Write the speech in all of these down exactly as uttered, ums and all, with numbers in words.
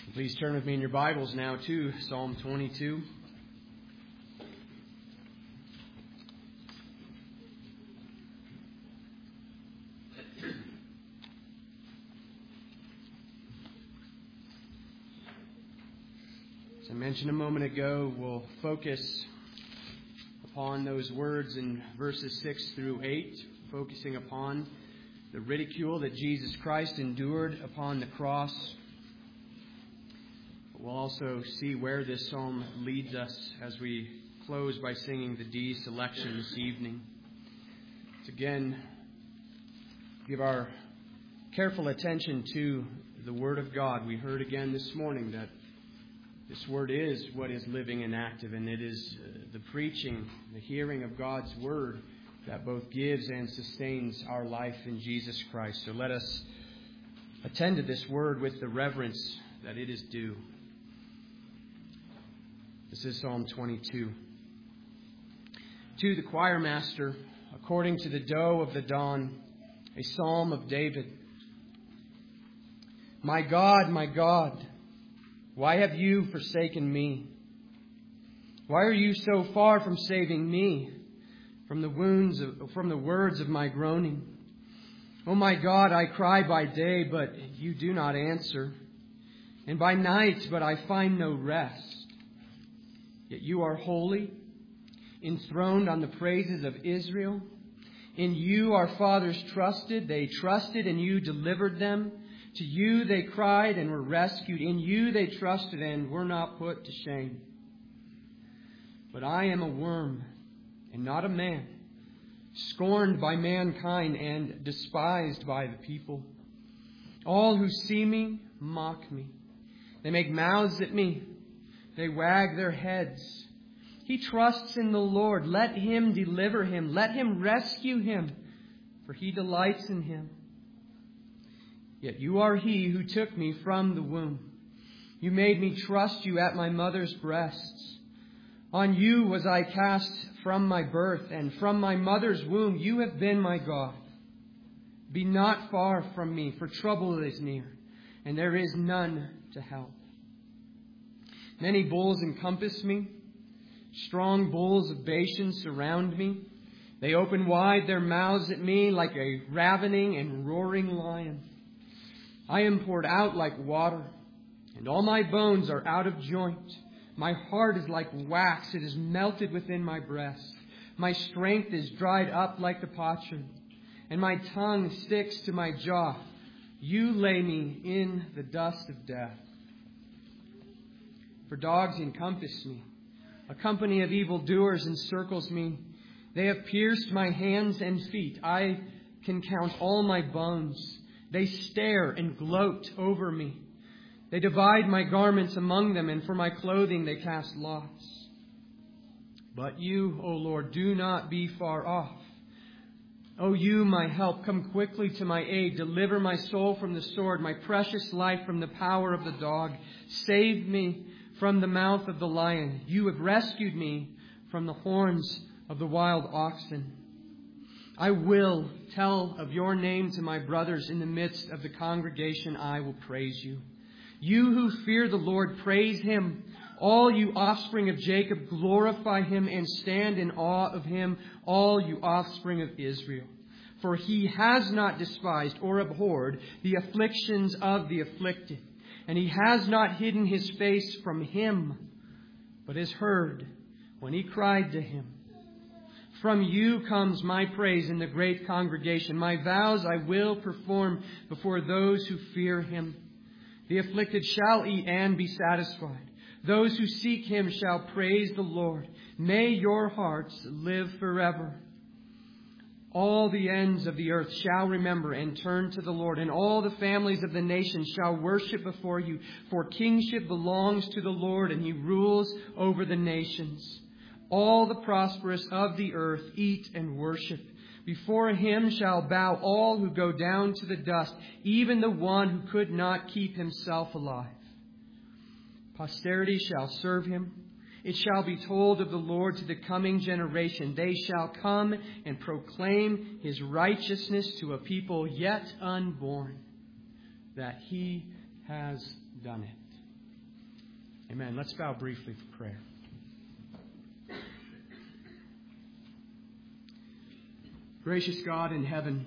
Please turn with me in your Bibles now to Psalm twenty-two. As I mentioned a moment ago, we'll focus upon those words in verses six through eight, focusing upon the ridicule that Jesus Christ endured upon the cross. We'll also see where this psalm leads us as we close by singing the D selection this evening. To again give our careful attention to the Word of God. We heard again this morning that this Word is what is living and active, and it is the preaching, the hearing of God's Word that both gives and sustains our life in Jesus Christ. So let us attend to this Word with the reverence that it is due. This is Psalm twenty-two. To the choir master, according to the doe of the dawn, a psalm of David. My God, my God, why have you forsaken me? Why are you so far from saving me from the wounds of, from the words of my groaning? Oh my God, I cry by day, but you do not answer, and by night, but I find no rest. Yet you are holy, enthroned on the praises of Israel. In you our fathers trusted. They trusted and you delivered them. To you they cried and were rescued. In you they trusted and were not put to shame. But I am a worm and not a man, scorned by mankind and despised by the people. All who see me mock me. They make mouths at me. They wag their heads. He trusts in the Lord. Let him deliver him. Let him rescue him, for he delights in him. Yet you are he who took me from the womb. You made me trust you at my mother's breasts. On you was I cast from my birth, and from my mother's womb you have been my God. Be not far from me, for trouble is near, and there is none to help. Many bulls encompass me. Strong bulls of Bashan surround me. They open wide their mouths at me like a ravening and roaring lion. I am poured out like water, and all my bones are out of joint. My heart is like wax. It is melted within my breast. My strength is dried up like the potsherd, and my tongue sticks to my jaw. You lay me in the dust of death. For dogs encompass me. A company of evildoers encircles me. They have pierced my hands and feet. I can count all my bones. They stare and gloat over me. They divide my garments among them, and for my clothing they cast lots. But you, O Lord, do not be far off. O you, my help, come quickly to my aid. Deliver my soul from the sword, my precious life from the power of the dog. Save me from the mouth of the lion. You have rescued me from the horns of the wild oxen. I will tell of your name to my brothers. In the midst of the congregation I will praise you. You who fear the Lord, praise him. All you offspring of Jacob, glorify him and stand in awe of him, all you offspring of Israel. For he has not despised or abhorred the afflictions of the afflicted. And he has not hidden his face from him, but has heard when he cried to him. From you comes my praise in the great congregation. My vows I will perform before those who fear him. The afflicted shall eat and be satisfied. Those who seek him shall praise the Lord. May your hearts live forever. All the ends of the earth shall remember and turn to the Lord, and all the families of the nations shall worship before you. For kingship belongs to the Lord, and he rules over the nations. All the prosperous of the earth eat and worship. Before him shall bow all who go down to the dust, even the one who could not keep himself alive. Posterity shall serve him. It shall be told of the Lord to the coming generation. They shall come and proclaim his righteousness to a people yet unborn, that he has done it. Amen. Let's bow briefly for prayer. Gracious God in heaven,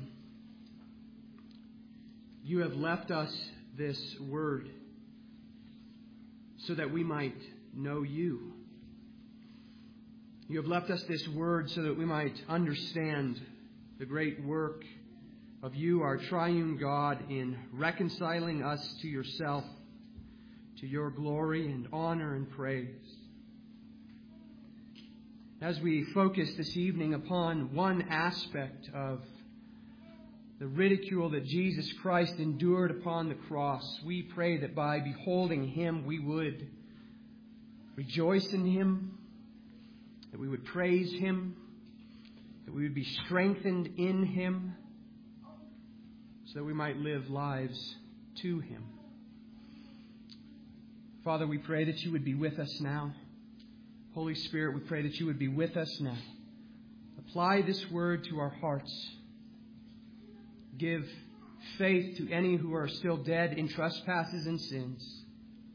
you have left us this word so that we might know you. You have left us this word so that we might understand the great work of you, our triune God, in reconciling us to yourself, to your glory and honor and praise. As we focus this evening upon one aspect of the ridicule that Jesus Christ endured upon the cross, we pray that by beholding Him we would rejoice in Him, that we would praise Him, that we would be strengthened in Him, so that we might live lives to Him. Father, we pray that you would be with us now. Holy Spirit, we pray that you would be with us now. Apply this word to our hearts. Give faith to any who are still dead in trespasses and sins.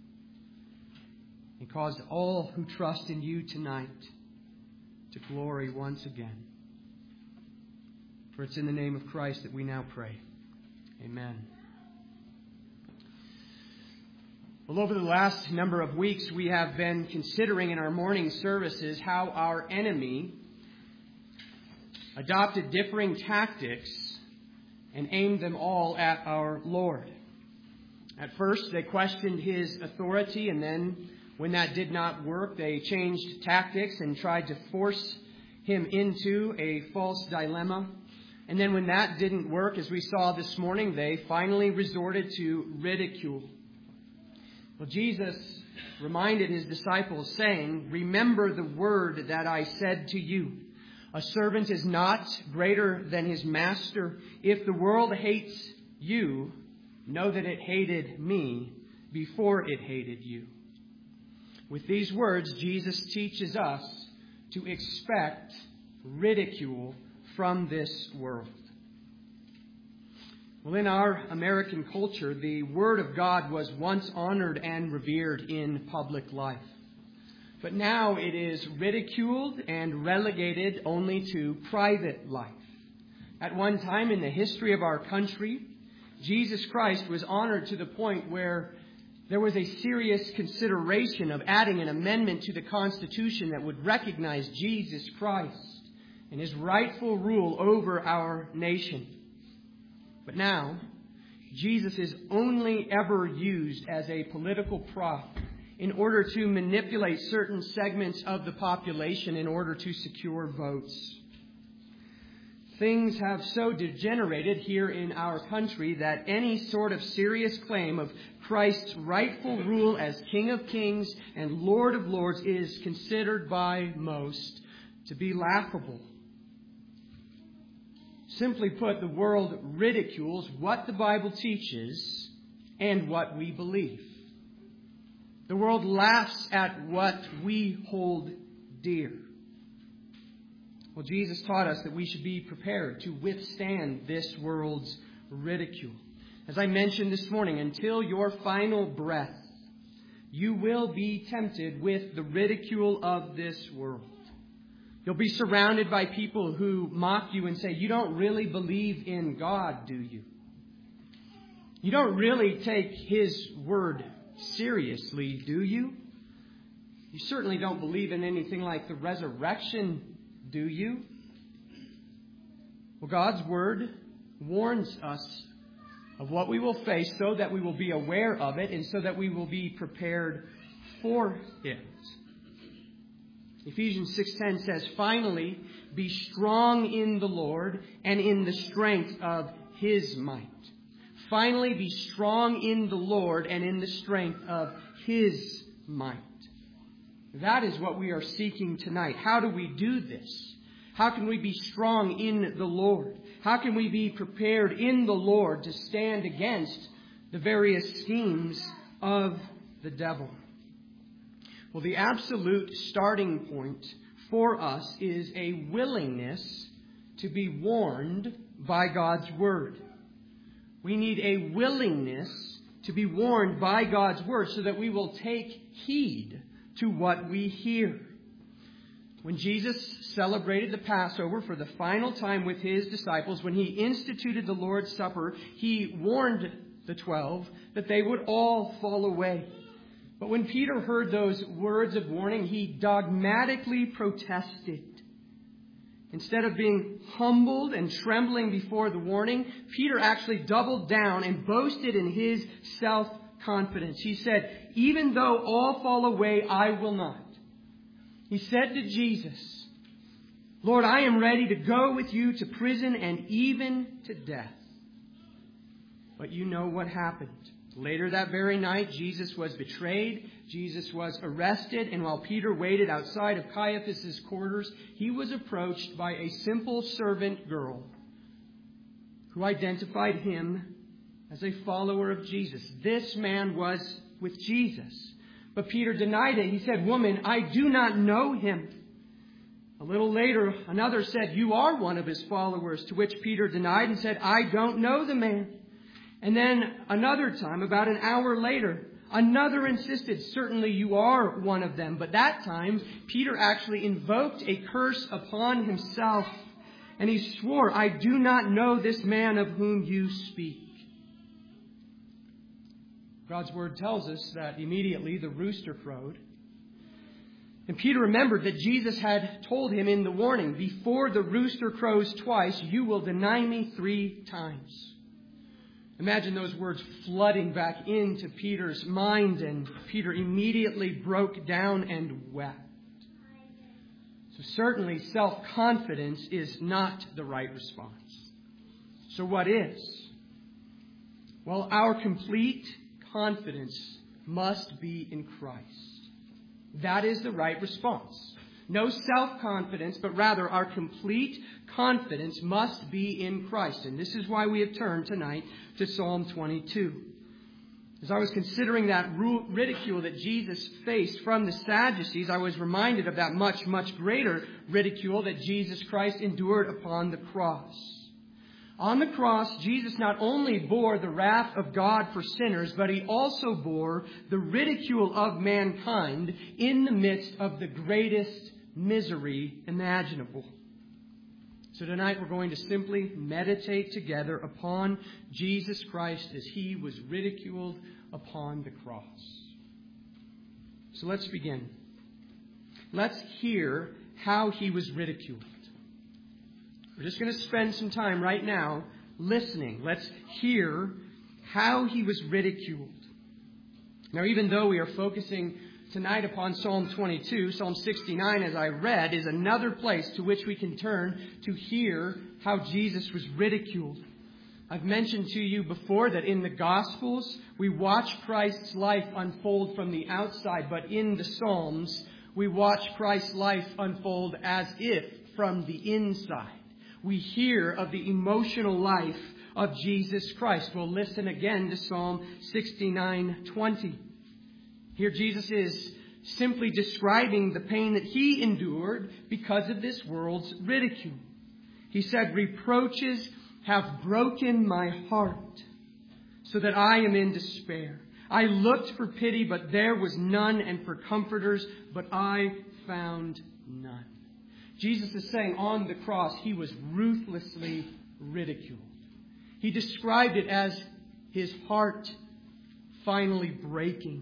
And cause all who trust in you tonight to glory once again. For it's in the name of Christ that we now pray. Amen. Well, over the last number of weeks, we have been considering in our morning services how our enemy adopted differing tactics and aimed them all at our Lord. At first, they questioned His authority, and then when that did not work, they changed tactics and tried to force Him into a false dilemma. And then when that didn't work, as we saw this morning, they finally resorted to ridicule. Well, Jesus reminded His disciples, saying, "Remember the word that I said to you. A servant is not greater than his master. If the world hates you, know that it hated me before it hated you." With these words, Jesus teaches us to expect ridicule from this world. Well, in our American culture, the Word of God was once honored and revered in public life. But now it is ridiculed and relegated only to private life. At one time in the history of our country, Jesus Christ was honored to the point where there was a serious consideration of adding an amendment to the Constitution that would recognize Jesus Christ and His rightful rule over our nation. But now, Jesus is only ever used as a political prop in order to manipulate certain segments of the population in order to secure votes. Things have so degenerated here in our country that any sort of serious claim of Christ's rightful rule as King of Kings and Lord of Lords is considered by most to be laughable. Simply put, the world ridicules what the Bible teaches and what we believe. The world laughs at what we hold dear. Well, Jesus taught us that we should be prepared to withstand this world's ridicule. As I mentioned this morning, until your final breath, you will be tempted with the ridicule of this world. You'll be surrounded by people who mock you and say, "You don't really believe in God, do you? You don't really take His word seriously, do you? You certainly don't believe in anything like the resurrection, do you?" Well, God's word warns us of what we will face so that we will be aware of it and so that we will be prepared for it. Ephesians six ten says, "Finally, be strong in the Lord and in the strength of His might." Finally, be strong in the Lord and in the strength of His might. That is what we are seeking tonight. How do we do this? How can we be strong in the Lord? How can we be prepared in the Lord to stand against the various schemes of the devil? Well, the absolute starting point for us is a willingness to be warned by God's Word. We need a willingness to be warned by God's word so that we will take heed to what we hear. When Jesus celebrated the Passover for the final time with his disciples, when he instituted the Lord's Supper, he warned the twelve that they would all fall away. But when Peter heard those words of warning, he dogmatically protested. Instead of being humbled and trembling before the warning, Peter actually doubled down and boasted in his self-confidence. He said, "Even though all fall away, I will not." He said to Jesus, "Lord, I am ready to go with you to prison and even to death." But you know what happened. Later that very night, Jesus was betrayed, Jesus was arrested, and while Peter waited outside of Caiaphas' quarters, he was approached by a simple servant girl who identified him as a follower of Jesus. This man was with Jesus. But Peter denied it. He said, "Woman, I do not know him." A little later, another said, "You are one of his followers," to which Peter denied and said, "I don't know the man." And then another time, about an hour later, another insisted, "Certainly you are one of them." But that time, Peter actually invoked a curse upon himself. And he swore, "I do not know this man of whom you speak." God's word tells us that immediately the rooster crowed. And Peter remembered that Jesus had told him in the warning, "Before the rooster crows twice, you will deny me three times." Imagine those words flooding back into Peter's mind, and Peter immediately broke down and wept. So certainly self-confidence is not the right response. So what is? Well, our complete confidence must be in Christ. That is the right response. No self-confidence, but rather our complete confidence must be in Christ. And this is why we have turned tonight to Psalm twenty-two. As I was considering that ridicule that Jesus faced from the Sadducees, I was reminded of that much, much greater ridicule that Jesus Christ endured upon the cross. On the cross, Jesus not only bore the wrath of God for sinners, but he also bore the ridicule of mankind in the midst of the greatest misery imaginable. So tonight we're going to simply meditate together upon Jesus Christ as he was ridiculed upon the cross. So let's begin. Let's hear how he was ridiculed. We're just going to spend some time right now listening. Let's hear how he was ridiculed. Now, even though we are focusing tonight upon Psalm twenty-two, Psalm sixty-nine, as I read, is another place to which we can turn to hear how Jesus was ridiculed. I've mentioned to you before that in the Gospels, we watch Christ's life unfold from the outside, but in the Psalms, we watch Christ's life unfold as if from the inside. We hear of the emotional life of Jesus Christ. We'll listen again to Psalm sixty-nine twenty. Here Jesus is simply describing the pain that he endured because of this world's ridicule. He said, "Reproaches have broken my heart so that I am in despair. I looked for pity, but there was none, and for comforters, but I found none." Jesus is saying on the cross, he was ruthlessly ridiculed. He described it as his heart finally breaking.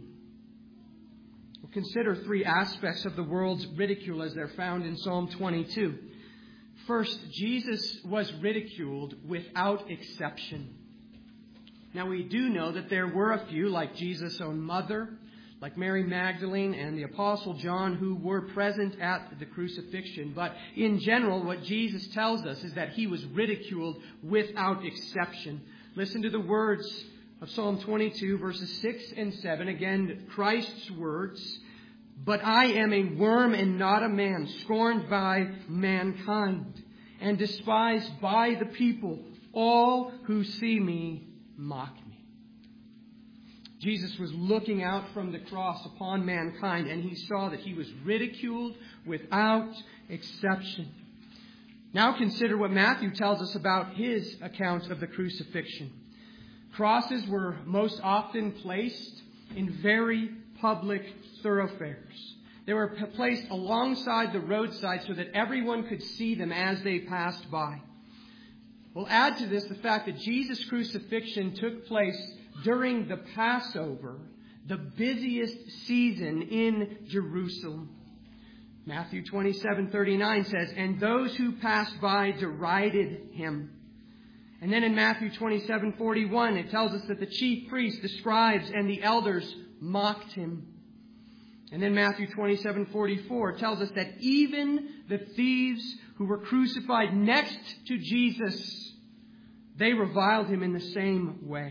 We'll consider three aspects of the world's ridicule as they're found in Psalm twenty-two. First, Jesus was ridiculed without exception. Now, we do know that there were a few, like Jesus' own mother, like Mary Magdalene and the Apostle John, who were present at the crucifixion. But in general, what Jesus tells us is that he was ridiculed without exception. Listen to the words of Psalm twenty-two, verses six and seven. Again, Christ's words. "But I am a worm and not a man, scorned by mankind, and despised by the people. All who see me mock me." Jesus was looking out from the cross upon mankind, and he saw that he was ridiculed without exception. Now consider what Matthew tells us about his account of the crucifixion. Crosses were most often placed in very public thoroughfares. They were placed alongside the roadside so that everyone could see them as they passed by. We'll add to this the fact that Jesus' crucifixion took place during the Passover, the busiest season in Jerusalem. Matthew twenty-seven thirty-nine says, "And those who passed by derided him." And then in Matthew twenty-seven forty-one, it tells us that the chief priests, the scribes, and the elders mocked him. And then Matthew twenty-seven forty-four tells us that even the thieves who were crucified next to Jesus, they reviled him in the same way.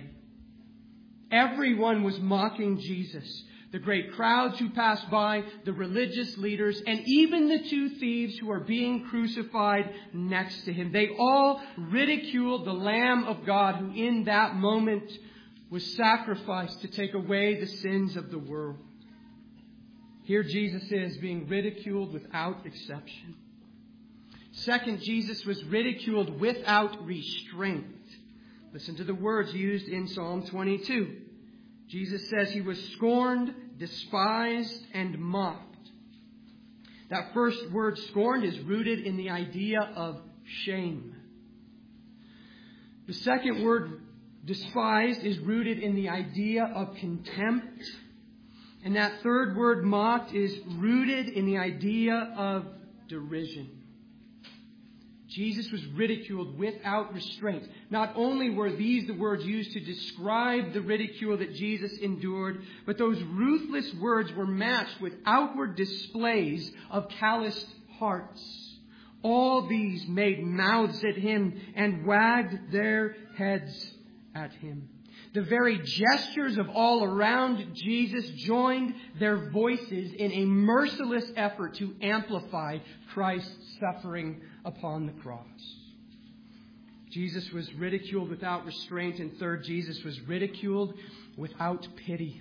Everyone was mocking Jesus. The great crowds who passed by, the religious leaders, and even the two thieves who are being crucified next to him. They all ridiculed the Lamb of God who in that moment was sacrificed to take away the sins of the world. Here Jesus is being ridiculed without exception. Second, Jesus was ridiculed without restraint. Listen to the words used in Psalm twenty-two. Jesus says he was scorned, despised, and mocked. That first word, scorned, is rooted in the idea of shame. The second word, despised, is rooted in the idea of contempt. And that third word, mocked, is rooted in the idea of derision. Jesus was ridiculed without restraint. Not only were these the words used to describe the ridicule that Jesus endured, but those ruthless words were matched with outward displays of calloused hearts. All these made mouths at him and wagged their heads at him. The very gestures of all around Jesus joined their voices in a merciless effort to amplify Christ's suffering upon the cross. Jesus was ridiculed without restraint. And third, Jesus was ridiculed without pity.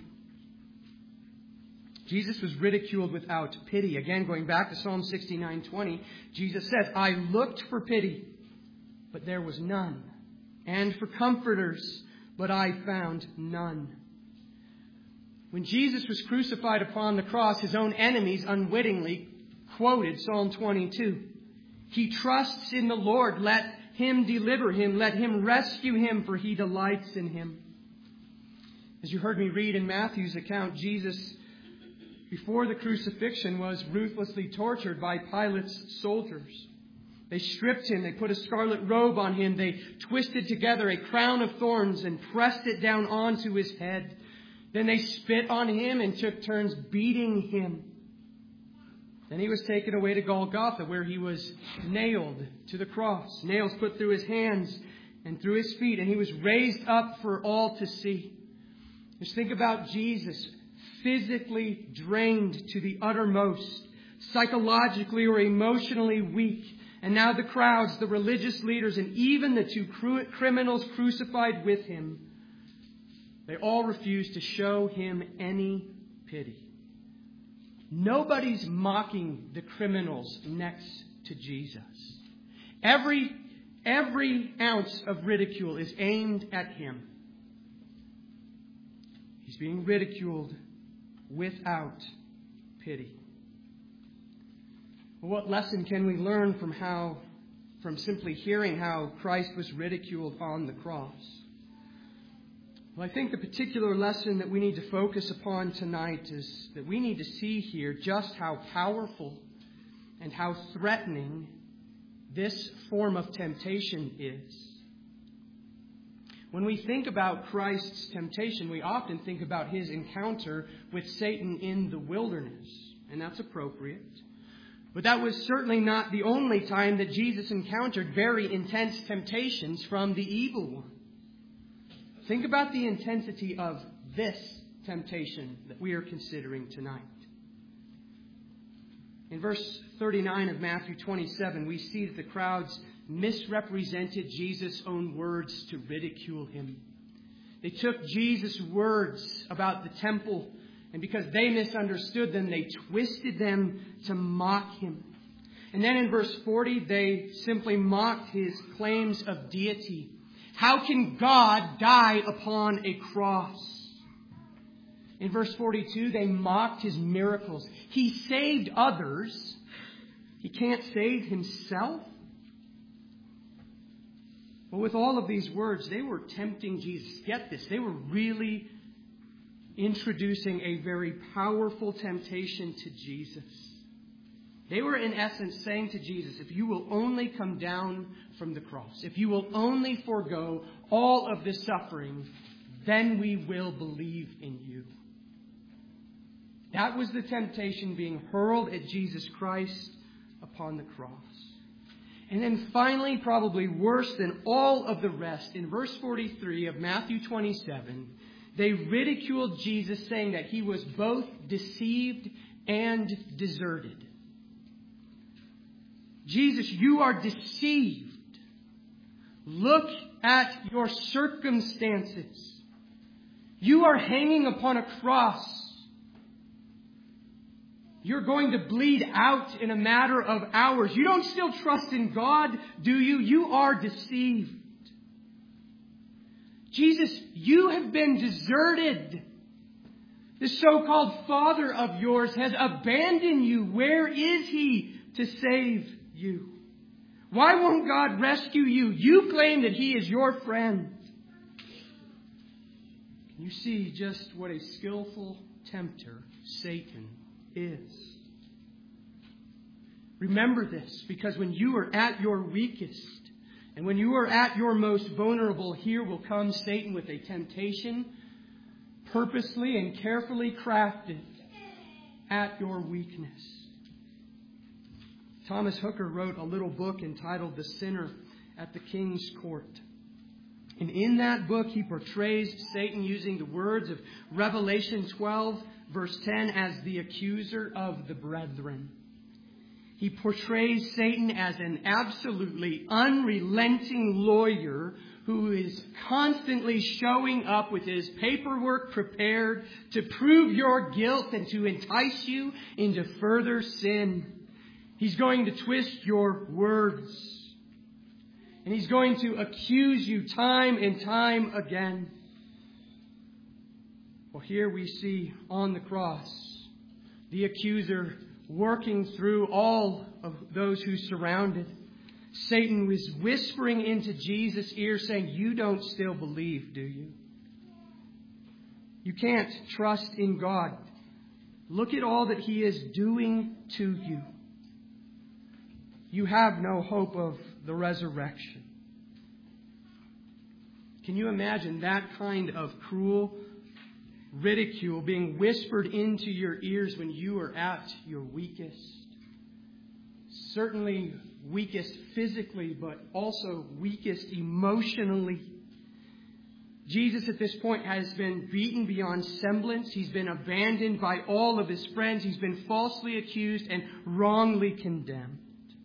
Jesus was ridiculed without pity. Again, going back to Psalm sixty-nine twenty, Jesus says, "I looked for pity, but there was none. And for comforters, but I found none." When Jesus was crucified upon the cross, his own enemies unwittingly quoted Psalm twenty-two. "He trusts in the Lord. Let him deliver him. Let him rescue him, for he delights in him." As you heard me read in Matthew's account, Jesus, before the crucifixion, was ruthlessly tortured by Pilate's soldiers. They stripped him. They put a scarlet robe on him. They twisted together a crown of thorns and pressed it down onto his head. Then they spit on him and took turns beating him. Then he was taken away to Golgotha, where he was nailed to the cross. Nails put through his hands and through his feet. And he was raised up for all to see. Just think about Jesus, physically drained to the uttermost, psychologically or emotionally weak. And now the crowds, the religious leaders, and even the two cru- criminals crucified with him, they all refused to show him any pity. Nobody's mocking the criminals next to Jesus. Every, every ounce of ridicule is aimed at him. He's being ridiculed without pity. Well, what lesson can we learn from how, from simply hearing how Christ was ridiculed on the cross? Well, I think the particular lesson that we need to focus upon tonight is that we need to see here just how powerful and how threatening this form of temptation is. When we think about Christ's temptation, we often think about his encounter with Satan in the wilderness, and that's appropriate. But that was certainly not the only time that Jesus encountered very intense temptations from the evil one. Think about the intensity of this temptation that we are considering tonight. In verse thirty-nine of Matthew twenty-seven, we see that the crowds misrepresented Jesus' own words to ridicule him. They took Jesus' words about the temple, and because they misunderstood them, they twisted them to mock him. And then in verse forty, they simply mocked his claims of deity. How can God die upon a cross? In verse forty-two, they mocked his miracles. He saved others. He can't save himself. But with all of these words, they were tempting Jesus. Get this, they were really introducing a very powerful temptation to Jesus. They were in essence saying to Jesus, if you will only come down from the cross, if you will only forego all of this suffering, then we will believe in you. That was the temptation being hurled at Jesus Christ upon the cross. And then finally, probably worse than all of the rest, in verse forty-three of Matthew twenty-seven, they ridiculed Jesus, saying that he was both deceived and deserted. Jesus, you are deceived. Look at your circumstances. You are hanging upon a cross. You're going to bleed out in a matter of hours. You don't still trust in God, do you? You are deceived. Jesus, you have been deserted. The so-called Father of yours has abandoned you. Where is He to save you? Why won't God rescue you? You claim that He is your friend. Can you see just what a skillful tempter Satan is? Remember this, because when you are at your weakest and when you are at your most vulnerable, here will come Satan with a temptation purposely and carefully crafted at your weakness. Thomas Hooker wrote a little book entitled The Sinner at the King's Court. And in that book, he portrays Satan using the words of Revelation twelve, verse ten, as the accuser of the brethren. He portrays Satan as an absolutely unrelenting lawyer who is constantly showing up with his paperwork prepared to prove your guilt and to entice you into further sin. He's going to twist your words. And he's going to accuse you time and time again. Well, here we see on the cross the accuser working through all of those who surrounded. Satan was whispering into Jesus' ear saying, you don't still believe, do you? You can't trust in God. Look at all that He is doing to you. You have no hope of the resurrection. Can you imagine that kind of cruel ridicule being whispered into your ears when you are at your weakest? Certainly weakest physically, but also weakest emotionally. Jesus at this point has been beaten beyond semblance. He's been abandoned by all of his friends. He's been falsely accused and wrongly condemned.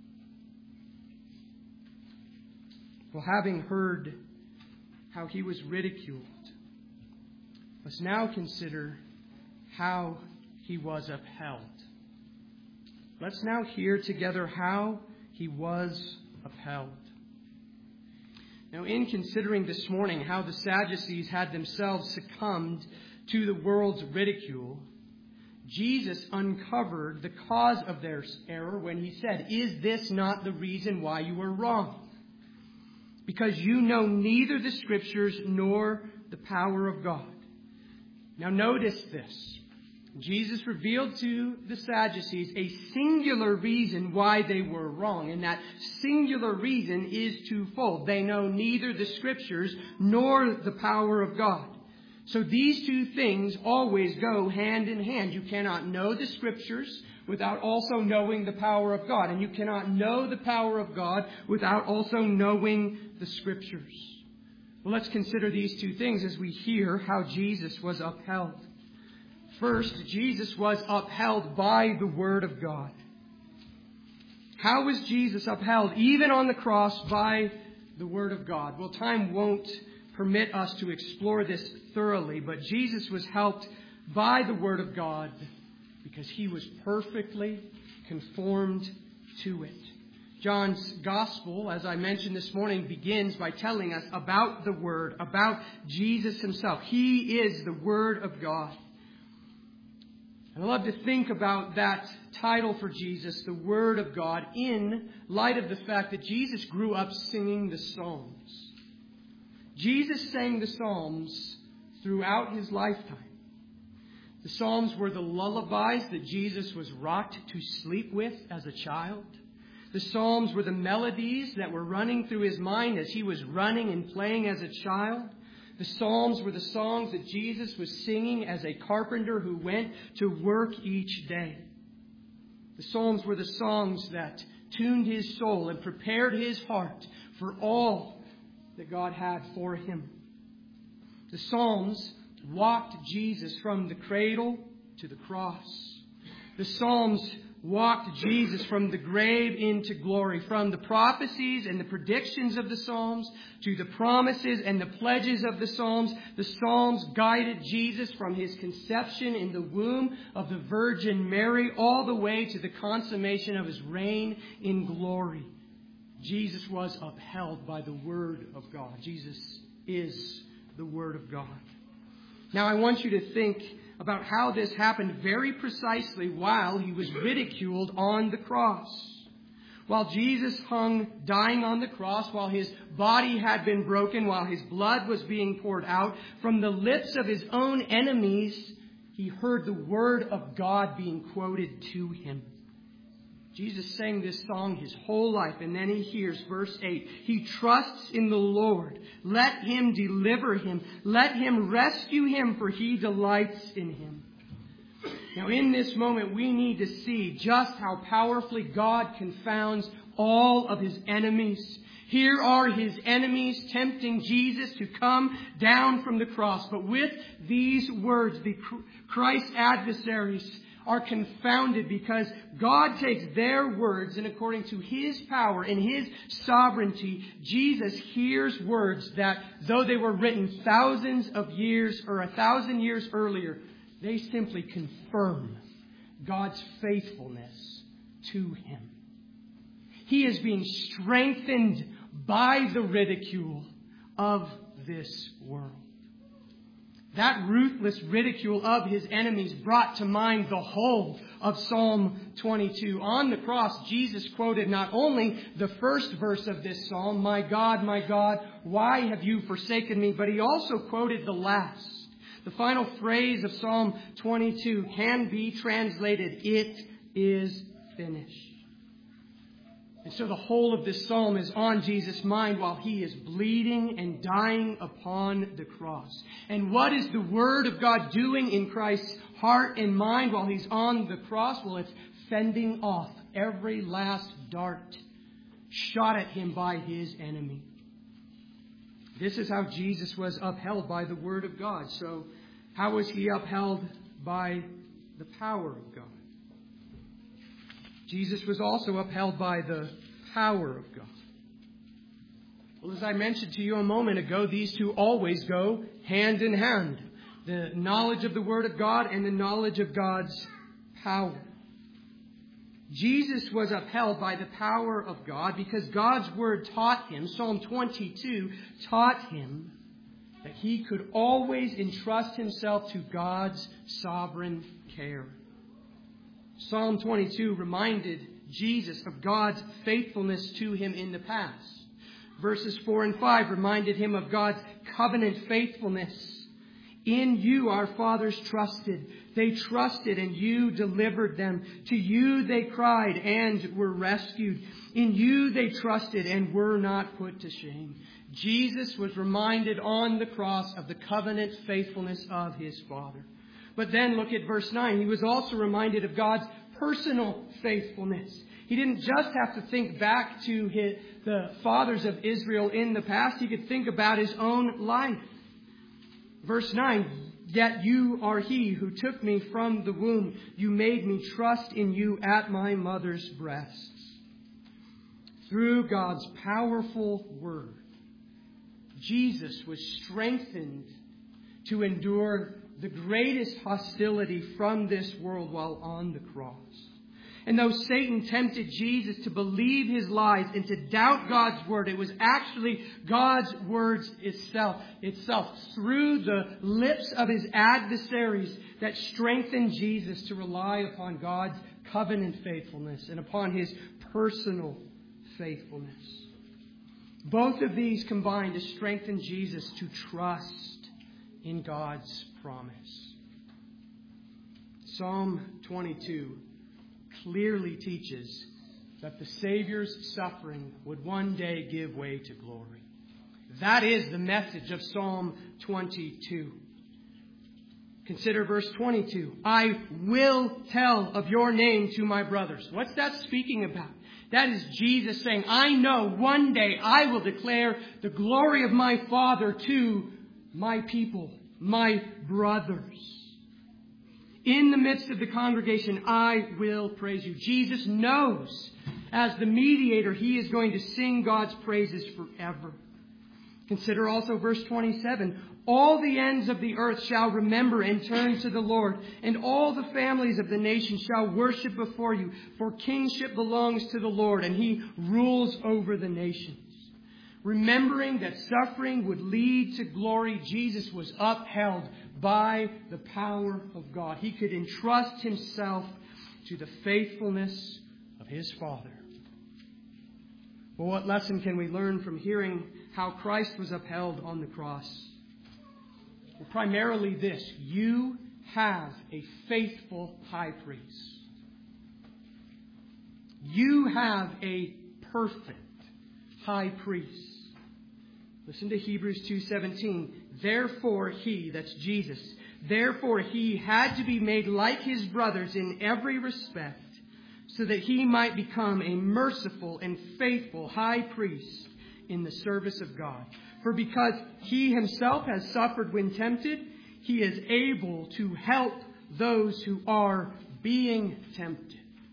Well, having heard how he was ridiculed, let's now consider how he was upheld. Let's now hear together how he was upheld. Now, in considering this morning how the Sadducees had themselves succumbed to the world's ridicule, Jesus uncovered the cause of their error when he said, "Is this not the reason why you were wrong? Because you know neither the Scriptures nor the power of God." Now notice this. Jesus revealed to the Sadducees a singular reason why they were wrong. And that singular reason is twofold. They know neither the Scriptures nor the power of God. So these two things always go hand in hand. You cannot know the Scriptures without also knowing the power of God. And you cannot know the power of God without also knowing the Scriptures. Well, let's consider these two things as we hear how Jesus was upheld. First, Jesus was upheld by the Word of God. How was Jesus upheld, even on the cross, by the Word of God? Well, time won't permit us to explore this thoroughly, but Jesus was helped by the Word of God because He was perfectly conformed to it. John's Gospel, as I mentioned this morning, begins by telling us about the Word, about Jesus himself. He is the Word of God. And I love to think about that title for Jesus, the Word of God, in light of the fact that Jesus grew up singing the Psalms. Jesus sang the Psalms throughout his lifetime. The Psalms were the lullabies that Jesus was rocked to sleep with as a child. The Psalms were the melodies that were running through his mind as he was running and playing as a child. The Psalms were the songs that Jesus was singing as a carpenter who went to work each day. The Psalms were the songs that tuned his soul and prepared his heart for all that God had for him. The Psalms walked Jesus from the cradle to the cross. The Psalms walked Jesus from the grave into glory, from the prophecies and the predictions of the Psalms to the promises and the pledges of the Psalms. The Psalms guided Jesus from his conception in the womb of the Virgin Mary all the way to the consummation of his reign in glory. Jesus was upheld by the Word of God. Jesus is the Word of God. Now I want you to think about how this happened very precisely while he was ridiculed on the cross. While Jesus hung dying on the cross, while his body had been broken, while his blood was being poured out, from the lips of his own enemies, he heard the Word of God being quoted to him. Jesus sang this song his whole life, and then he hears verse eight. He trusts in the Lord. Let him deliver him. Let him rescue him, for he delights in him. Now, in this moment, we need to see just how powerfully God confounds all of his enemies. Here are his enemies tempting Jesus to come down from the cross. But with these words, the Christ's adversaries are confounded because God takes their words, and according to his power and his sovereignty, Jesus hears words that, though they were written thousands of years or a thousand years earlier, they simply confirm God's faithfulness to him. He is being strengthened by the ridicule of this world. That ruthless ridicule of his enemies brought to mind the whole of Psalm twenty-two. On the cross, Jesus quoted not only the first verse of this psalm, "My God, my God, why have you forsaken me?" but he also quoted the last. The final phrase of Psalm twenty-two can be translated, "It is finished." And so the whole of this psalm is on Jesus' mind while he is bleeding and dying upon the cross. And what is the Word of God doing in Christ's heart and mind while he's on the cross? Well, it's fending off every last dart shot at him by his enemy. This is how Jesus was upheld by the Word of God. So how was he upheld by the power of God? Jesus was also upheld by the power of God. Well, as I mentioned to you a moment ago, these two always go hand in hand. The knowledge of the Word of God and the knowledge of God's power. Jesus was upheld by the power of God because God's Word taught him, Psalm twenty-two taught him, that he could always entrust himself to God's sovereign care. Psalm twenty-two reminded Jesus of God's faithfulness to him in the past. Verses four and five reminded him of God's covenant faithfulness. In you our fathers trusted. They trusted and you delivered them. To you they cried and were rescued. In you they trusted and were not put to shame. Jesus was reminded on the cross of the covenant faithfulness of his Father. But then look at verse nine. He was also reminded of God's personal faithfulness. He didn't just have to think back to his, the fathers of Israel in the past. He could think about his own life. Verse nine, yet you are he who took me from the womb. You made me trust in you at my mother's breasts. Through God's powerful word, Jesus was strengthened to endure the greatest hostility from this world while on the cross. And though Satan tempted Jesus to believe his lies and to doubt God's word, it was actually God's words itself, itself through the lips of his adversaries that strengthened Jesus to rely upon God's covenant faithfulness and upon his personal faithfulness. Both of these combined to strengthen Jesus to trust in God's promise. Psalm twenty-two clearly teaches that the Savior's suffering would one day give way to glory. That is the message of Psalm twenty-two. Consider verse twenty-two. I will tell of your name to my brothers. What's that speaking about? That is Jesus saying, I know one day I will declare the glory of my Father to my people, my brothers. In the midst of the congregation, I will praise you. Jesus knows, as the mediator, he is going to sing God's praises forever. Consider also verse twenty-seven. All the ends of the earth shall remember and turn to the Lord, and all the families of the nations shall worship before you. For kingship belongs to the Lord, and he rules over the nations. Remembering that suffering would lead to glory, Jesus was upheld by the power of God. He could entrust himself to the faithfulness of his Father. Well, what lesson can we learn from hearing how Christ was upheld on the cross? Well, primarily this: you have a faithful high priest. You have a perfect high priest. Listen to Hebrews two seventeen. Therefore he, that's Jesus, therefore he had to be made like his brothers in every respect, so that he might become a merciful and faithful high priest in the service of God. For because he himself has suffered when tempted, he is able to help those who are being tempted.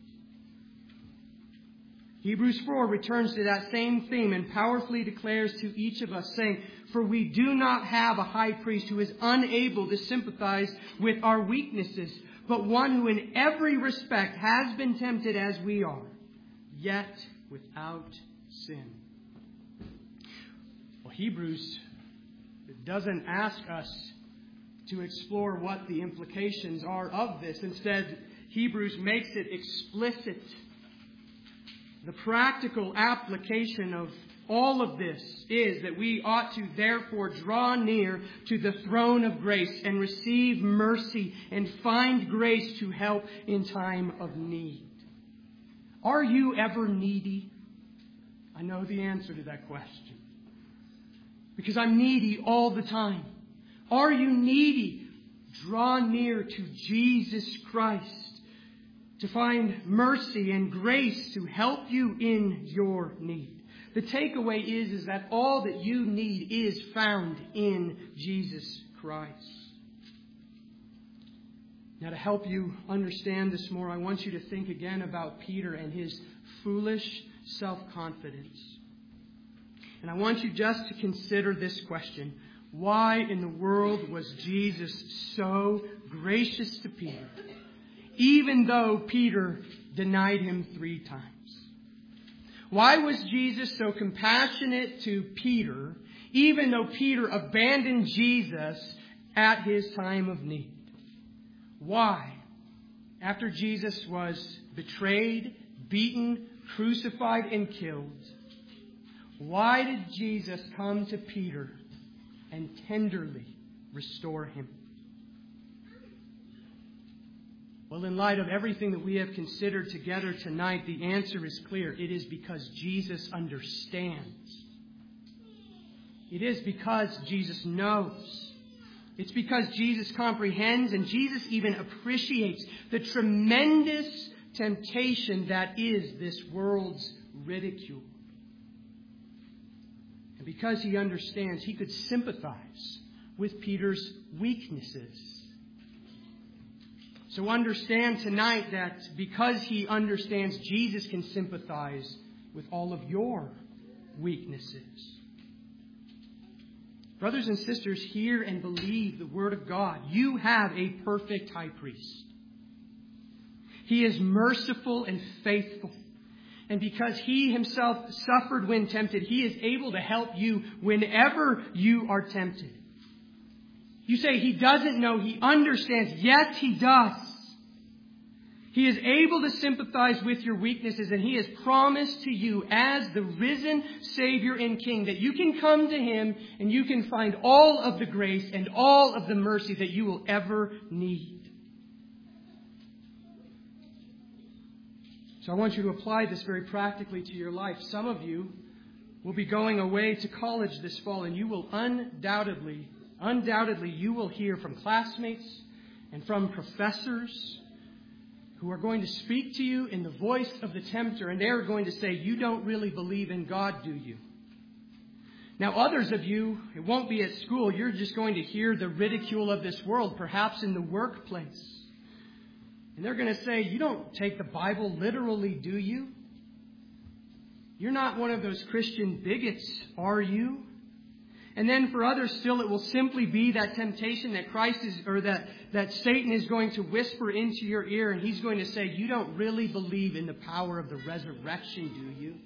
Hebrews four returns to that same theme and powerfully declares to each of us, saying, for we do not have a high priest who is unable to sympathize with our weaknesses, but one who in every respect has been tempted as we are, yet without sin. Well, Hebrews doesn't ask us to explore what the implications are of this. Instead, Hebrews makes it explicit. The practical application of all of this is that we ought to therefore draw near to the throne of grace and receive mercy and find grace to help in time of need. Are you ever needy? I know the answer to that question, because I'm needy all the time. Are you needy? Draw near to Jesus Christ to find mercy and grace to help you in your need. The takeaway is, is that all that you need is found in Jesus Christ. Now, to help you understand this more, I want you to think again about Peter and his foolish self-confidence. And I want you just to consider this question. Why in the world was Jesus so gracious to Peter, even though Peter denied him three times? Why was Jesus so compassionate to Peter, even though Peter abandoned Jesus at his time of need? Why, after Jesus was betrayed, beaten, crucified, and killed, why did Jesus come to Peter and tenderly restore him? Well, in light of everything that we have considered together tonight, the answer is clear. It is because Jesus understands. It is because Jesus knows. It's because Jesus comprehends, and Jesus even appreciates the tremendous temptation that is this world's ridicule. And because he understands, he could sympathize with Peter's weaknesses. So understand tonight that because he understands, Jesus can sympathize with all of your weaknesses. Brothers and sisters, hear and believe the Word of God. You have a perfect high priest. He is merciful and faithful. And because He Himself suffered when tempted, He is able to help you whenever you are tempted. You say He doesn't know, He understands. Yes, He does. He is able to sympathize with your weaknesses, and He has promised to you as the risen Savior and King that you can come to Him and you can find all of the grace and all of the mercy that you will ever need. So I want you to apply this very practically to your life. Some of you will be going away to college this fall, and you will undoubtedly, undoubtedly, you will hear from classmates and from professors who are going to speak to you in the voice of the tempter, and they are going to say, you don't really believe in God, do you? Now, others of you, it won't be at school. You're just going to hear the ridicule of this world, perhaps in the workplace. And they're going to say, you don't take the Bible literally, do you? You're not one of those Christian bigots, are you? And then for others still, it will simply be that temptation that Christ is, or that, that Satan is going to whisper into your ear, and he's going to say, you don't really believe in the power of the resurrection, do you?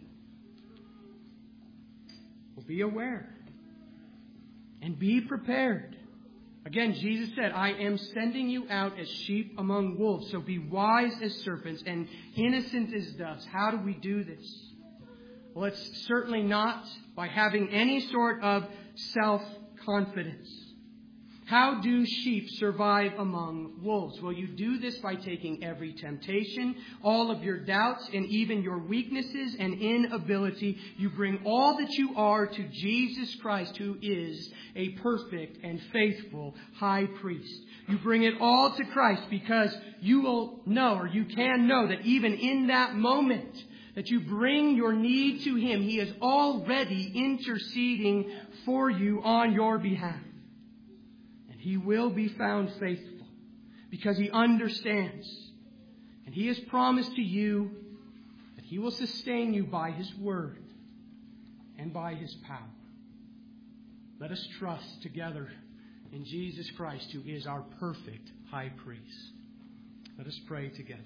Well, be aware and be prepared. Again, Jesus said, I am sending you out as sheep among wolves. So be wise as serpents and innocent as doves. How do we do this? Well, it's certainly not by having any sort of self-confidence. How do sheep survive among wolves? Well, you do this by taking every temptation, all of your doubts, and even your weaknesses and inability. You bring all that you are to Jesus Christ, who is a perfect and faithful high priest. You bring it all to Christ because you will know, or you can know, that even in that moment that you bring your need to Him, He is already interceding for you on your behalf. And He will be found faithful because He understands. And He has promised to you that He will sustain you by His word and by His power. Let us trust together in Jesus Christ, who is our perfect high priest. Let us pray together.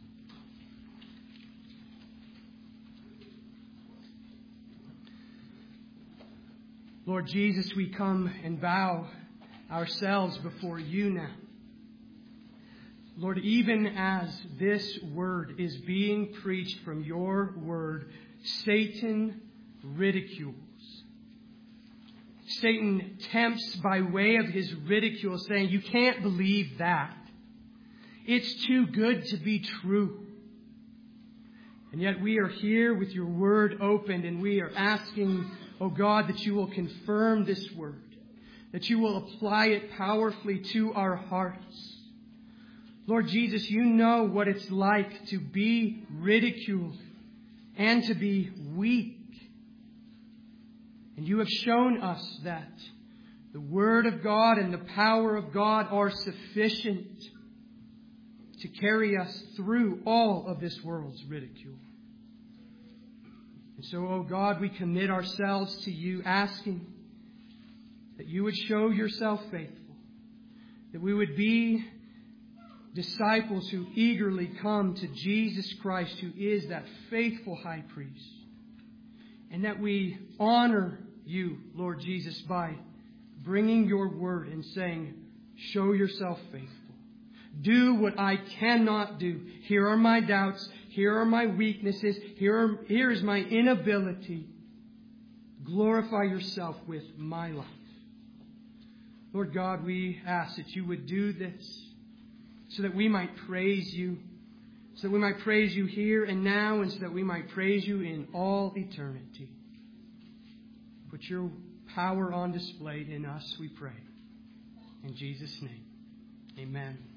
Lord Jesus, we come and bow ourselves before you now. Lord, even as this word is being preached from your word, Satan ridicules. Satan tempts by way of his ridicule, saying, you can't believe that. It's too good to be true. And yet we are here with your word opened, and we are asking, oh God, that you will confirm this word, that you will apply it powerfully to our hearts. Lord Jesus, you know what it's like to be ridiculed and to be weak. And you have shown us that the Word of God and the power of God are sufficient to carry us through all of this world's ridicule. And so, oh God, we commit ourselves to you, asking that you would show yourself faithful, that we would be disciples who eagerly come to Jesus Christ, who is that faithful high priest, and that we honor you, Lord Jesus, by bringing your word and saying, show yourself faithful. Do what I cannot do. Here are my doubts. Here are my weaknesses. Here, are, here is my inability. Glorify yourself with my life. Lord God, we ask that you would do this so that we might praise you, so that we might praise you here and now, and so that we might praise you in all eternity. Put your power on display in us, we pray. In Jesus' name, amen.